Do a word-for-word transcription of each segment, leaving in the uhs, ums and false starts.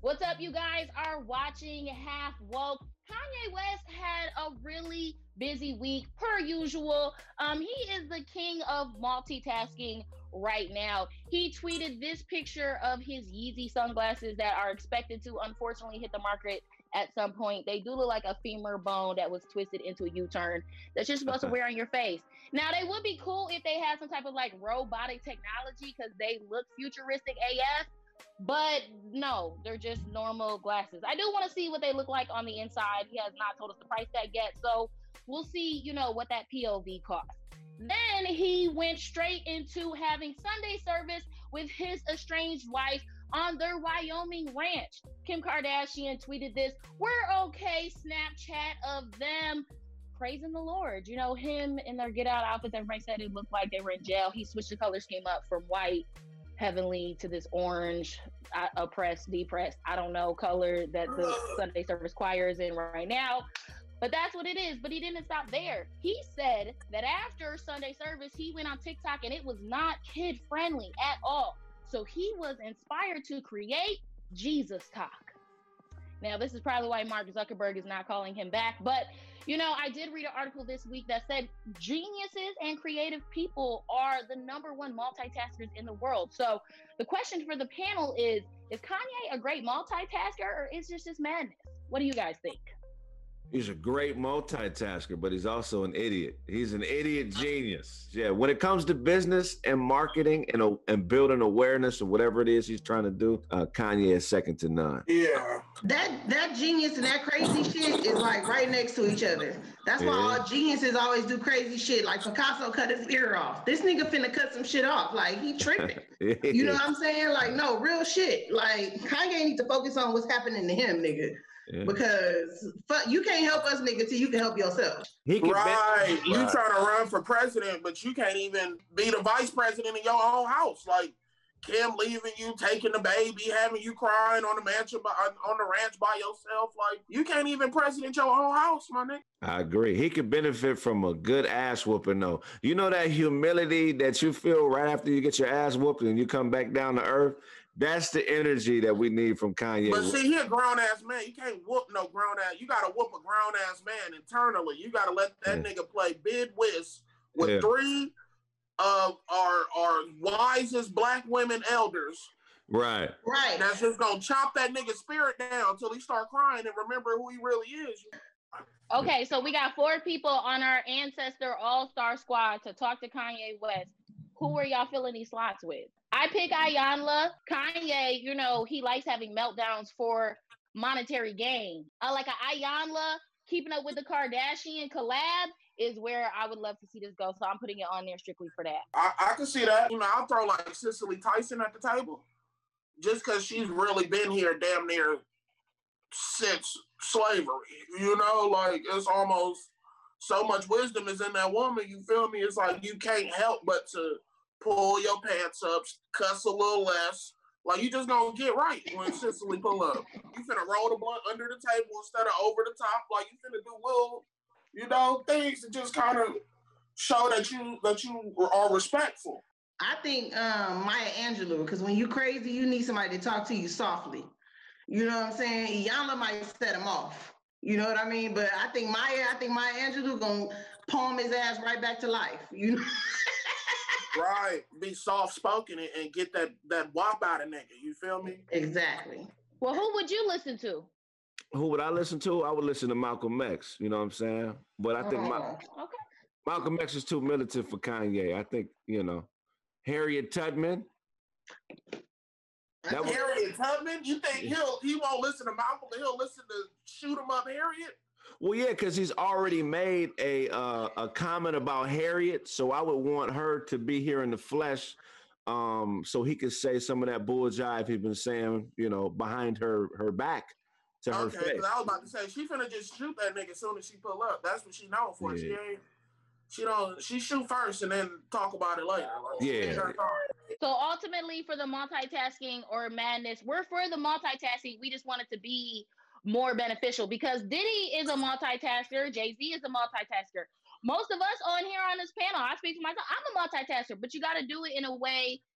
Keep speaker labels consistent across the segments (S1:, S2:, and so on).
S1: What's up? You guys are watching Half Woke. Kanye West had a really busy week, per usual. Um, he is the king of multitasking right now. He tweeted this picture of his Yeezy sunglasses that are expected to unfortunately hit the market at some point. They do look like a femur bone that was twisted into a U-turn that you're supposed to wear on your face. Now, they would be cool if they had some type of like robotic technology because they look futuristic A F. But no, they're just normal glasses. I do want to see what they look like on the inside. He has not told us the price tag yet, so we'll see, you know, what that P O V costs. Then he went straight into having Sunday service with his estranged wife on their Wyoming ranch. Kim Kardashian tweeted this, "We're okay," Snapchat of them praising the Lord. You know, him in their get out outfits, everybody said it looked like they were in jail. He switched the color scheme up from white, heavenly, to this orange, uh, oppressed, depressed, I don't know, color that the Sunday service choir is in right now. But that's what it is. But he didn't stop there. He said that after Sunday service, he went on TikTok and it was not kid friendly at all. So he was inspired to create Jesus Talk. Now, this is probably why Mark Zuckerberg is not calling him back. But, you know, I did read an article this week that said geniuses and creative people are the number one multitaskers in the world. So the question for the panel is, is Kanye a great multitasker or is this just madness? What do you guys think?
S2: He's a great multitasker, but he's also an idiot. He's an idiot genius. Yeah, when it comes to business and marketing and, uh, and building awareness or whatever it is he's trying to do, uh, Kanye is second to none.
S3: Yeah. That that genius and that crazy shit is like right next to each other. That's why yeah. all geniuses always do crazy shit. Like Picasso cut his ear off. This nigga finna cut some shit off. Like, he tripping. yeah. You know what I'm saying? Like, no, real shit. Like, Kanye needs to focus on what's happening to him, nigga. Yeah. Because fuck, you can't help us, nigga, till you can help yourself.
S4: He can right. You right. trying to run for president, but you can't even be the vice president in your own house. Like Kim leaving you, taking the baby, having you crying on the mansion, on the ranch by yourself. Like, you can't even president your own house, my nigga.
S2: I agree. He could benefit from a good ass whooping, though. You know that humility that you feel right after you get your ass whooped and you come back down to earth? That's the energy that we need from Kanye.
S4: But see, he a grown-ass man. You can't whoop no grown-ass. You got to whoop a grown-ass man internally. You got to let that yeah. nigga play bid whist with yeah. three of our, our wisest black women elders.
S2: Right.
S3: Right.
S4: That's just going to chop that nigga's spirit down until he start crying and remember who he really is.
S1: Okay, so we got four people on our Ancestor All-Star Squad to talk to Kanye West. Who are y'all filling these slots with? I pick Iyanla. Kanye, you know, he likes having meltdowns for monetary gain. Uh, like a Iyanla keeping up with the Kardashian collab is where I would love to see this go. So I'm putting it on there strictly for that.
S4: I, I can see that. You know, I'll throw like Cicely Tyson at the table just because she's really been here damn near since slavery. You know, like it's almost so much wisdom is in that woman. You feel me? It's like you can't help but to pull your pants up, cuss a little less. Like, you just gonna get right when Cicely pull up. You finna roll the blunt under the table instead of over the top. Like, you finna do little, you know, things to just kind of show that you that you are respectful.
S3: I think um, Maya Angelou, because when you crazy, you need somebody to talk to you softly. You know what I'm saying? Iyanla might set him off. You know what I mean? But I think Maya, I think Maya Angelou gonna palm his ass right back to life. You know?
S4: Right. Be soft-spoken and, and get that, that wop out of nigga. You feel me?
S3: Exactly.
S1: Well, who would you listen to?
S2: Who would I listen to? I would listen to Malcolm X. You know what I'm saying? But I think oh, Ma- okay. Malcolm X is too militant for Kanye. I think, you know, Harriet Tubman.
S4: That was- Harriet Tubman? You think he'll he won't listen to Malcolm, but he'll listen to Shoot 'Em Up Harriet?
S2: Well, yeah, because he's already made a uh, a comment about Harriet, so I would want her to be here in the flesh, um, so he could say some of that bull jive he's been saying, you know, behind her her back to
S4: okay,
S2: her face.
S4: Okay, I was about to say she finna just shoot that nigga as soon as she pull up. That's what she known for. Yeah. She ain't. She don't. She shoot first and then talk about it later. Like,
S2: yeah.
S1: So ultimately, for the multitasking or madness, we're for the multitasking. We just want it to be more beneficial because Diddy is a multitasker. Jay-Z is a multitasker. Most of us on here on this panel, I speak for myself, I'm a multitasker, but you got to do it in a way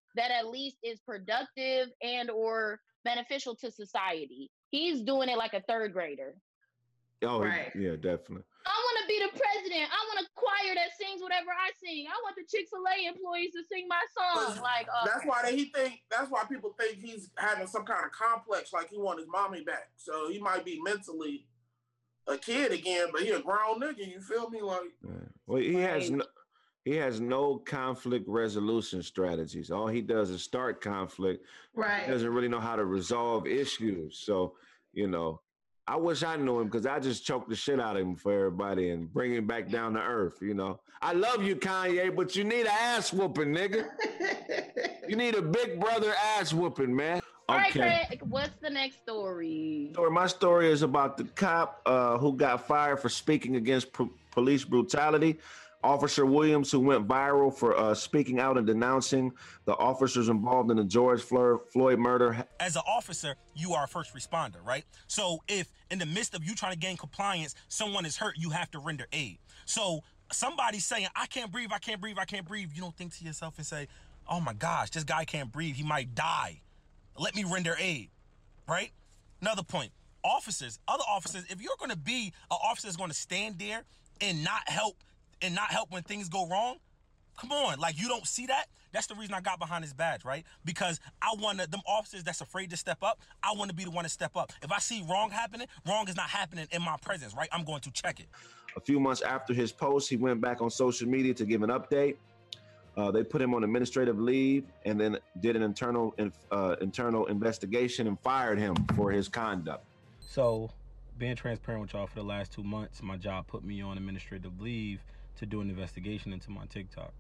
S1: that at least is productive and or beneficial to society. He's doing it like a third grader.
S2: Oh,
S3: Right.
S2: yeah, definitely.
S1: I want to be the president. I want a choir that sings whatever I sing. I want the Chick-fil-A employees to sing my song. Like, uh,
S4: That's why they, he think. That's why people think he's having some kind of complex, like he want his mommy back. So he might be mentally a kid again, but he a grown nigga. You feel me? Like,
S2: Yeah. Well, he has no, he has no conflict resolution strategies. All he does is start conflict.
S3: Right.
S2: He doesn't really know how to resolve issues. So, you know, I wish I knew him because I just choke the shit out of him for everybody and bring him back down to earth. You know, I love you, Kanye, but you need an ass whooping, nigga. You need a big brother ass whooping, man.
S1: All right, Craig, what's the next story?
S2: My story is about the cop uh, who got fired for speaking against p- police brutality. Officer Williams, who went viral for uh, speaking out and denouncing the officers involved in the George Floyd murder.
S5: As an officer, you are a first responder, right? So if in the midst of you trying to gain compliance, someone is hurt, you have to render aid. So somebody saying, I can't breathe, I can't breathe, I can't breathe, you don't think to yourself and say, oh my gosh, this guy can't breathe, he might die. Let me render aid, right? Another point, officers, other officers, if you're gonna be an officer that's gonna stand there and not help, and not help when things go wrong, come on, like you don't see that? That's the reason I got behind this badge, right? Because I want them officers that's afraid to step up, I want to be the one to step up. If I see wrong happening, wrong is not happening in my presence, right? I'm going to check it.
S2: A few months after his post, he went back on social media to give an update. Uh, they put him on administrative leave and then did an internal uh, internal investigation and fired him for his conduct.
S5: So, being transparent with y'all, for the last two months, my job put me on administrative leave to do an investigation into my TikTok.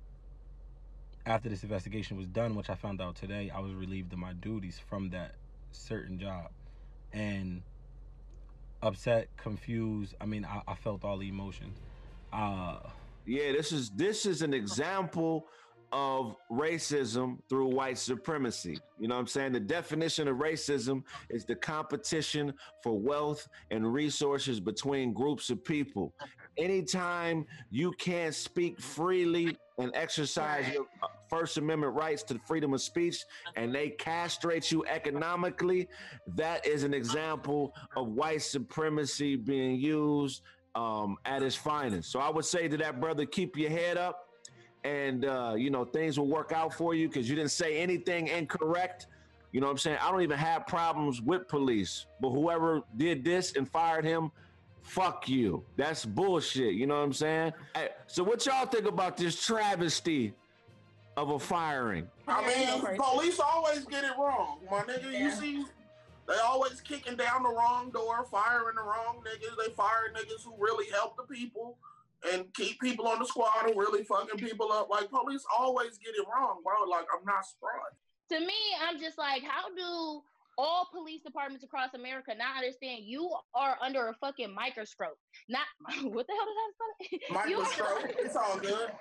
S5: After this investigation was done, which I found out today, I was relieved of my duties from that certain job. And upset, confused, I mean, I, I felt all the emotions. Uh,
S2: yeah, this is this is an example of racism through white supremacy. You know what I'm saying? The definition of racism is the competition for wealth and resources between groups of people. Anytime you can't speak freely and exercise your First Amendment rights to freedom of speech and they castrate you economically, that is an example of white supremacy being used um, at its finest. So I would say to that brother, keep your head up and, uh, you know, things will work out for you because you didn't say anything incorrect. You know what I'm saying? I don't even have problems with police, but whoever did this and fired him, fuck you. That's bullshit. You know what I'm saying? Hey, so what y'all think about this travesty of a firing?
S4: I mean, police always get it wrong, my nigga. You see, they always kicking down the wrong door, firing the wrong niggas. They fire niggas who really help the people and keep people on the squad and really fucking people up. Like, police always get it wrong, bro. Like, I'm not surprised.
S1: To me, I'm just like, how do all police departments across America not understand you are under a fucking microscope? Not, what the hell does that spell?
S4: Microscope, it's all good.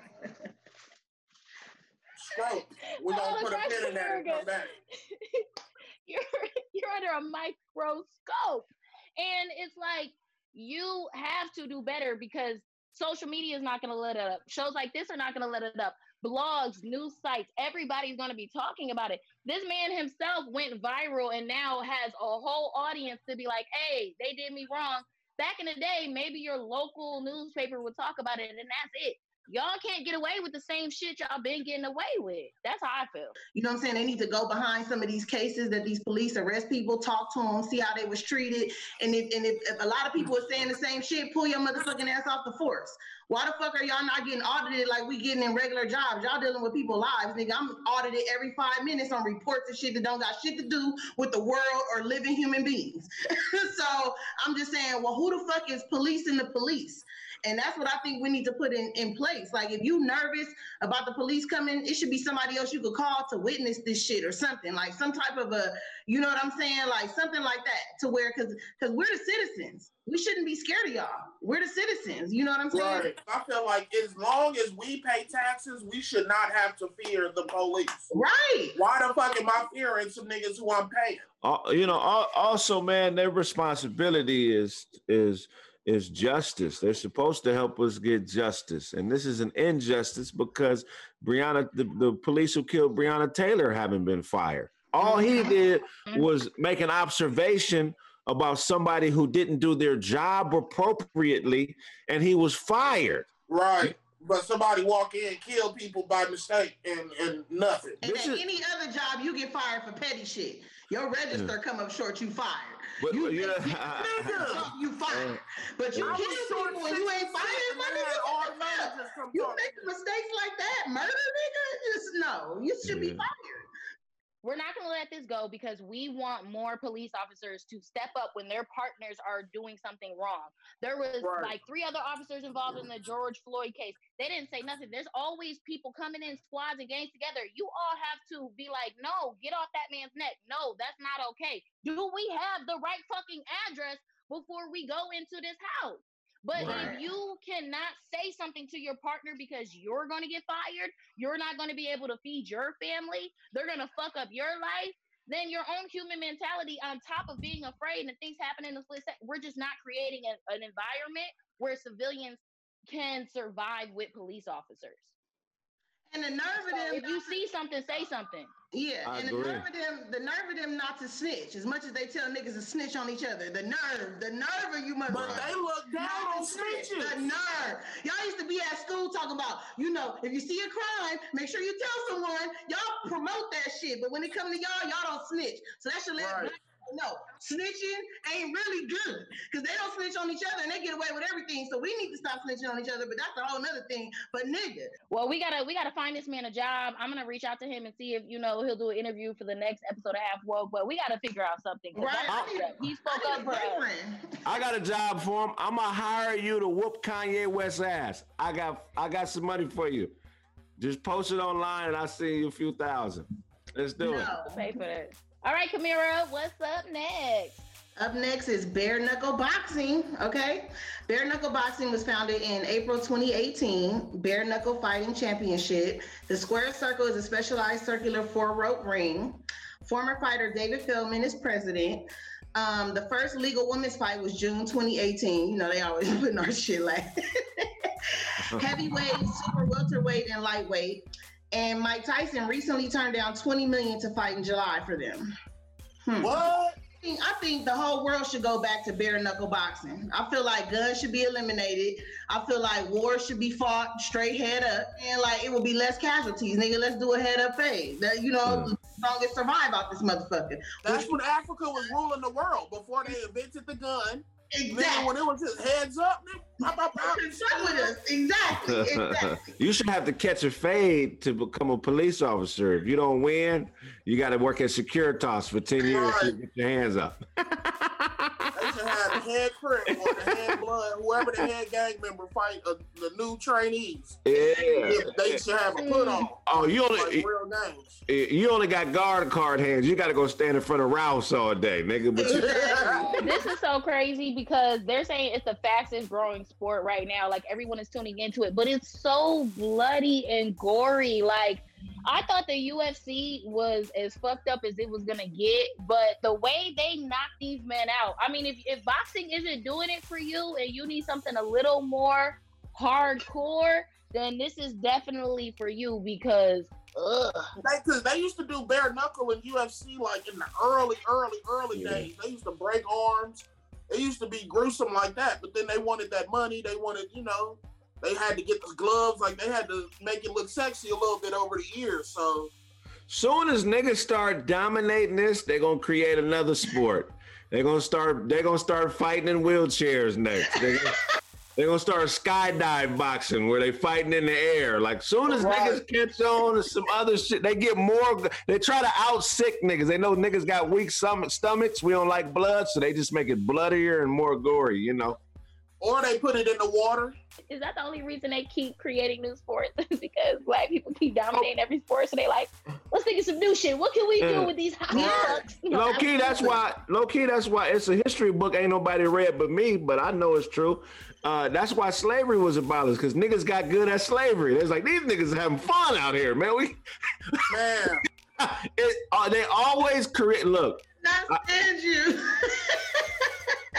S4: Scope. We're going to put a pin in that and come back.
S1: you're, you're under a microscope. And it's like, you have to do better because social media is not going to let it up. Shows like this are not going to let it up. Blogs, news sites, everybody's going to be talking about it. This man himself went viral and now has a whole audience to be like, hey, they did me wrong. Back in the day, maybe your local newspaper would talk about it and that's it. Y'all can't get away with the same shit y'all been getting away with. That's how I feel.
S3: You know what I'm saying? They need to go behind some of these cases that these police arrest people, talk to them, see how they was treated. And if and if, if a lot of people are saying the same shit, pull your motherfucking ass off the force. Why the fuck are y'all not getting audited like we getting in regular jobs? Y'all dealing with people's lives, nigga. I'm audited every five minutes on reports and shit that don't got shit to do with the world or living human beings. So I'm just saying, well, who the fuck is policing the police? And that's what I think we need to put in, in place. Like, if you nervous about the police coming, it should be somebody else you could call to witness this shit or something. Like some type of a, you know what I'm saying? Like something like that to where, because because we're the citizens. We shouldn't be scared of y'all. We're the citizens. You know what I'm saying?
S4: Right. I feel like as long as we pay taxes, we should not have to fear the police.
S3: Right.
S4: Why the fuck am I fearing some niggas who I'm paying?
S2: Uh, you know, also, man, their responsibility is is... is is justice. They're supposed to help us get justice. And this is an injustice because Breonna, the, the police who killed Breonna Taylor haven't been fired. All he did was make an observation about somebody who didn't do their job appropriately, and he was fired.
S4: Right. But somebody walk in, kill people by mistake, and, and nothing.
S3: And
S2: This
S3: at
S2: is-
S3: any other job, you get fired for petty shit. Your register come up short, you fired.
S2: But-
S3: you,
S2: but you know-
S3: nigga, you fired. But you
S4: I was
S3: kill
S4: short
S3: people and you ain't fired, my
S4: and they had
S3: nigga.
S4: all
S3: What the fuck?
S4: managers come
S3: You
S4: talk.
S3: make mistakes like that, murder, nigga? Just no. You should be
S2: Yeah.
S3: fired.
S1: We're not going to let this go because we want more police officers to step up when their partners are doing something wrong. There was
S4: Right.
S1: like three other officers involved in the George Floyd case. They didn't say nothing. There's always people coming in squads and gangs together. You all have to be like, no, get off that man's neck. No, that's not okay. Do we have the right fucking address before we go into this house? But
S3: Right.
S1: if you cannot say something to your partner because you're going to get fired, you're not going to be able to feed your family, they're going to fuck up your life, then your own human mentality on top of being afraid and things happen in the split second, we're just not creating a, an environment where civilians can survive with police officers.
S3: And the nerve of
S1: So
S3: them.
S1: if you see something, say something.
S3: Yeah,
S2: I
S3: and the
S2: agree.
S3: nerve of them, the nerve of them not to snitch. As much as they tell niggas to snitch on each other, the nerve, the nerve of you
S4: But
S3: motherfuckers.
S4: they look down
S3: Not
S4: on
S3: to snitch.
S4: snitches.
S3: The nerve. Y'all used to be at school talking about, you know, if you see a crime, make sure you tell someone. Y'all promote that shit, but when it come to y'all, y'all don't snitch. So that should let
S4: Right.
S3: black people know snitching ain't really good because they don't snitch on each other and they get away with everything. So we need to stop snitching on each other. But that's a whole nother thing. But nigga,
S1: Well, we gotta we gotta find this man a job. I'm gonna reach out to him and see if you know he'll do an interview for the next episode of Half Woke. But we gotta figure out something. 'cause
S3: right?
S1: that's
S3: I need,
S1: fucked up. He spoke
S3: I
S1: up
S3: need
S1: for
S3: a
S1: us.
S3: boyfriend.
S2: I got a job for him. I'm gonna hire you to whoop Kanye West's ass. I got I got some money for you. Just post it online and I'll send you a few thousand. Let's do it.
S3: No.
S1: Pay for that. All right, Kamira, what's up next?
S3: Up next is Bare Knuckle Boxing. Okay, Bare Knuckle Boxing was founded in April twenty eighteen. Bare Knuckle Fighting Championship. The square circle is a specialized circular four-rope ring. Former fighter David Feldman is president. Um, the first legal women's fight was June twenty eighteen. You know they always putting our shit like heavyweight, super welterweight, and lightweight. And Mike Tyson recently turned down twenty million to fight in July for them. Hmm.
S4: What?
S3: I think- I think the whole world should go back to bare knuckle boxing. I feel like guns should be eliminated. I feel like war should be fought straight head up, and like it will be less casualties. Nigga, let's do a head up phase. That you know,
S2: Yeah.
S3: longest survive out this motherfucker.
S4: That's when Africa was ruling the world before they invented the gun. Nigga,
S3: Exactly.
S4: when it was just heads up, nigga, pop, pop, pop.
S3: Fuck with us. Exactly. Exactly.
S2: You should have to catch a fade to become a police officer. If you don't win, you got to work at Securitas for ten years to
S4: Right.
S2: get your hands up.
S4: They should have the head crip or the head blood, whoever the head gang member fight uh, the new trainees.
S2: Yeah.
S4: They should have a put on.
S2: Oh, you
S4: Like
S2: only
S4: real games.
S2: you only got guard card hands. You got to go stand in front of Rouse all day, nigga. But you,
S1: This is so crazy because they're saying it's the fastest growing sport right now. Like everyone is tuning into it, but it's so bloody and gory. Like I thought the U F C was as fucked up as it was gonna get, but the way they knock these men out. I mean, if, if boxing isn't doing it for you and you need something a little more hardcore, then this is definitely for you because ugh.
S4: They, cause they used to do bare knuckle in U F C like in the early, early, early
S2: Yeah.
S4: days. They used to break arms. It used to be gruesome like that. But then they wanted that money. They wanted, you know, they had to get the gloves. Like they had to make it look sexy a little bit over the years. So
S2: soon as niggas start dominating this, they're gonna create another sport. They're gonna start. They're gonna start fighting in wheelchairs next. They're gonna, they're gonna start skydive boxing where they fighting in the air. Like soon as
S4: Right.
S2: niggas catch on to some other shit, they get more. They try to out sick niggas. They know niggas got weak stomach, stomachs. We don't like blood, so they just make it bloodier and more gory. You know.
S4: or they put it in the water.
S1: Is that the only reason they keep creating new sports? because black people keep dominating every sport, so they like, let's think of some new shit. What can we do
S2: Yeah.
S1: with these hot
S4: Yeah.
S1: bucks? You know,
S2: Low key, that's why. Low key, that's why it's a history book. Ain't nobody read but me, but I know it's true. Uh, that's why slavery was abolished because niggas got good at slavery. It's like these niggas having fun out here, man. We,
S4: Man,
S2: it, uh, they always create. Look,
S3: Not stand you.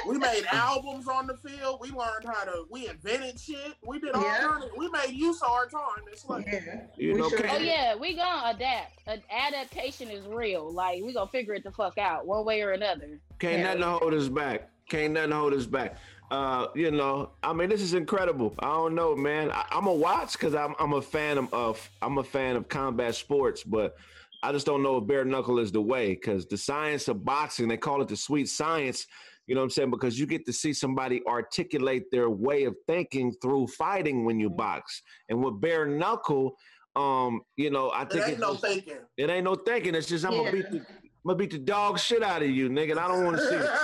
S4: We made albums on the field. We learned how to. We invented shit. We did all
S3: Yeah.
S4: kind of. We made use of our time. It's like,
S3: Yeah.
S2: You
S3: We
S2: know,
S3: sure
S2: K-
S1: Oh
S3: did.
S1: yeah, we gonna adapt. Ad- adaptation is real. Like we gonna figure it the fuck out one way or another.
S2: Can't
S3: Yeah.
S2: nothing hold us back. Can't nothing hold us back. Uh, you know, I mean, this is incredible. I don't know, man. I, I'm a watch because I'm I'm a fan of, of I'm a fan of combat sports, but I just don't know if bare knuckle is the way because the science of boxing, they call it the sweet science. You know what I'm saying? Because you get to see somebody articulate their way of thinking through fighting when you
S1: Mhm.
S2: box, and with bare knuckle, um, you know, I
S4: it
S2: think
S4: ain't
S2: it's
S4: no
S2: just-
S4: thinking.
S2: it ain't no thinking. It's just I'm
S3: Yeah.
S2: gonna beat the I'm gonna beat the dog shit out of you, nigga. And I don't want to see it.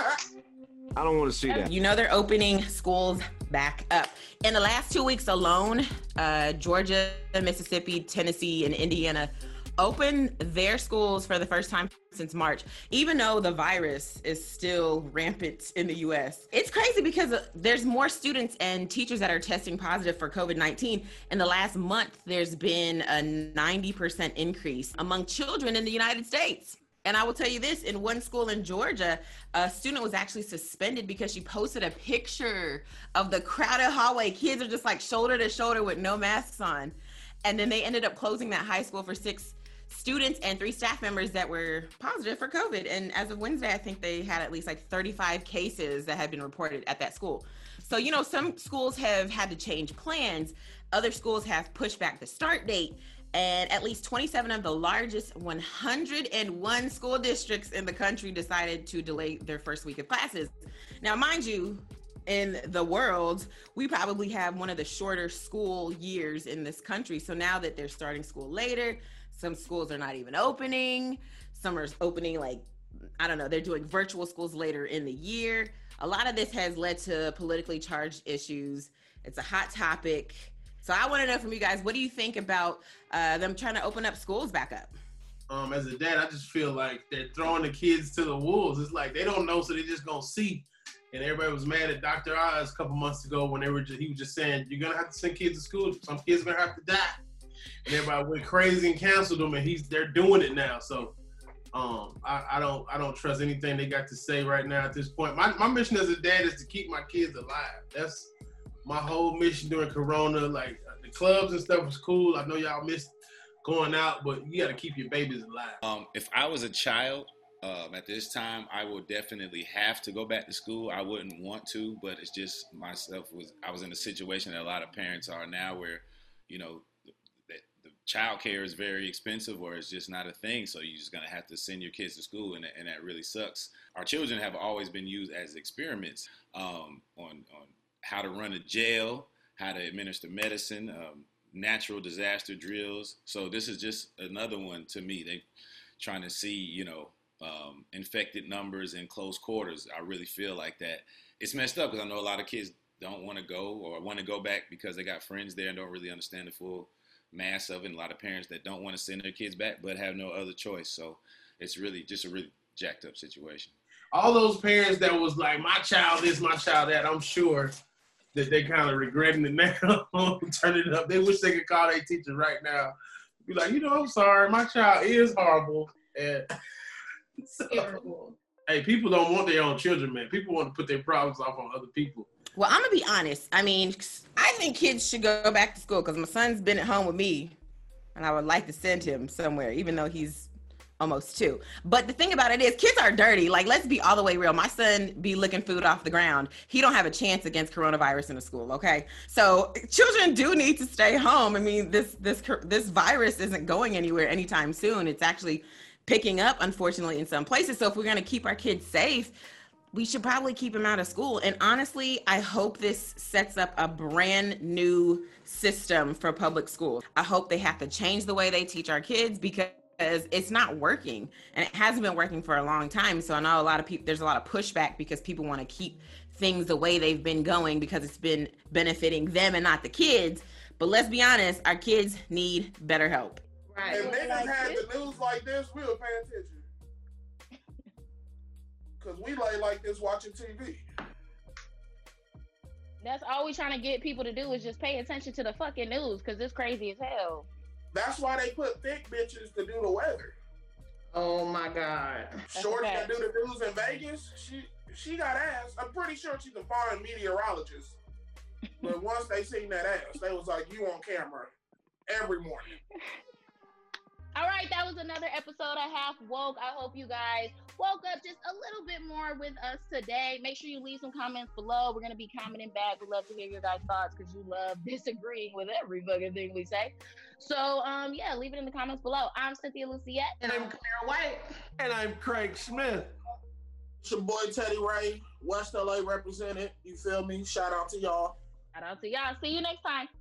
S2: I don't want to see that.
S6: You know they're opening schools back up. In the last two weeks alone, uh, Georgia, Mississippi, Tennessee, and Indiana opened their schools for the first time since March, even though the virus is still rampant in the U S. It's crazy because uh, there's more students and teachers that are testing positive for COVID nineteen. In the last month, there's been a ninety percent increase among children in the United States. And I will tell you this, in one school in Georgia, a student was actually suspended because she posted a picture of the crowded hallway. Kids are just like shoulder to shoulder with no masks on. And then they ended up closing that high school for six students and three staff members that were positive for COVID. And as of Wednesday, I think they had at least like thirty-five cases that had been reported at that school. So, you know, some schools have had to change plans. Other schools have pushed back the start date. And at least twenty-seven of the largest one hundred one school districts in the country decided to delay their first week of classes. Now, mind you, in the world, we probably have one of the shorter school years in this country. So now that they're starting school later, some schools are not even opening. Some are opening like, I don't know, they're doing virtual schools later in the year. A lot of this has led to politically charged issues. It's a hot topic. So I want to know from you guys, what do you think about uh, them trying to open up schools back up?
S7: Um, as a dad, I just feel like they're throwing the kids to the wolves. It's like they don't know, so they just gonna see. And everybody was mad at Doctor Oz a couple months ago when they were just, he was just saying, you're gonna have to send kids to school. Some kids are gonna have to die. And everybody went crazy and canceled them, and he's they're doing it now. So um, I, I don't I don't trust anything they got to say right now at this point. My my mission as a dad is to keep my kids alive. That's my whole mission during Corona. Like the clubs and stuff was cool. I know y'all missed going out, but you got to keep your babies alive.
S8: Um, if I was a child um, at this time, I would definitely have to go back to school. I wouldn't want to, but it's just myself was I was in a situation that a lot of parents are now, where you know the, the, the child care is very expensive, or it's just not a thing. So you're just gonna have to send your kids to school, and, and that really sucks. Our children have always been used as experiments um, on on how to run a jail, how to administer medicine, um, natural disaster drills. So this is just another one to me. They trying to see, you know, um, infected numbers in close quarters. I really feel like that. It's messed up because I know a lot of kids don't want to go or want to go back because they got friends there and don't really understand the full mass of it. And a lot of parents that don't want to send their kids back but have no other choice. So it's really just a really jacked up situation.
S7: All those parents that was like, my child is my child that, I'm sure that they kind of regretting it now, turning it up. They wish they could call their teacher right now. Be like, you know, I'm sorry, my child is horrible. And so,
S3: Terrible.
S7: hey, people don't want their own children, man. People want to put their problems off on other people.
S6: Well, I'm gonna be honest. I mean, I think kids should go back to school because my son's been at home with me, and I would like to send him somewhere, even though he's almost two. But the thing about it is, kids are dirty. Like, let's be all the way real. My son be licking food off the ground. He don't have a chance against coronavirus in the school. Okay, so children do need to stay home. I mean, this this this virus isn't going anywhere anytime soon. It's actually picking up, unfortunately, in some places. So if we're gonna keep our kids safe, we should probably keep them out of school. And honestly, I hope this sets up a brand new system for public schools. I hope they have to change the way they teach our kids because it's not working, and it hasn't been working for a long time. So I know a lot of people, there's a lot of pushback because people want to keep things the way they've been going because it's been benefiting them and not the kids. But let's be honest, our kids need better help.
S3: Right.
S4: If niggas
S1: Like
S4: had
S1: this?
S4: the news like this, we would pay attention. Cause we lay like this watching T V.
S1: That's all we trying to get people to do is just pay attention to the fucking news because it's crazy as hell.
S4: That's why they put thick bitches to do the weather.
S3: Oh my God.
S1: That's
S4: Shorty
S1: a
S4: that
S1: fact.
S4: do the news in Vegas, she she got ass. I'm pretty sure she's a fine meteorologist. But once they seen that ass, they was like, you on camera every morning.
S1: All right, that was another episode of Half Woke. I hope you guys woke up just a little bit more with us today. Make sure you leave some comments below. We're going to be commenting back. We'd love to hear your guys' thoughts because you love disagreeing with every fucking thing we say. So, um, yeah, leave it in the comments below. I'm Cynthia Luciette.
S3: And I'm Claire White.
S2: And I'm Craig Smith.
S4: It's your boy Teddy Ray, West L A represented. You feel me? Shout out to y'all.
S1: Shout out to y'all. See you next time.